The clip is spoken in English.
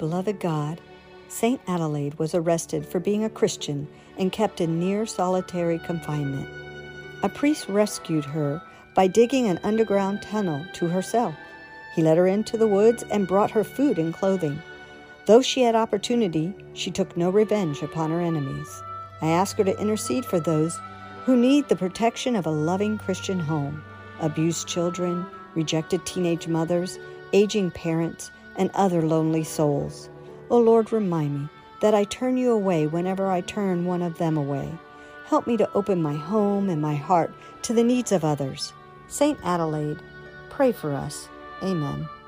beloved God, Saint Adelaide was arrested for being a Christian and kept in near solitary confinement. A priest rescued her by digging an underground tunnel to her cell. He led her into the woods and brought her food and clothing. Though she had opportunity, she took no revenge upon her enemies. I ask her to intercede for those who need the protection of a loving Christian home, abused children, rejected teenage mothers, aging parents, and other lonely souls. O Lord, remind me that I turn you away whenever I turn one of them away. Help me to open my home and my heart to the needs of others. Saint Adelaide, pray for us. Amen.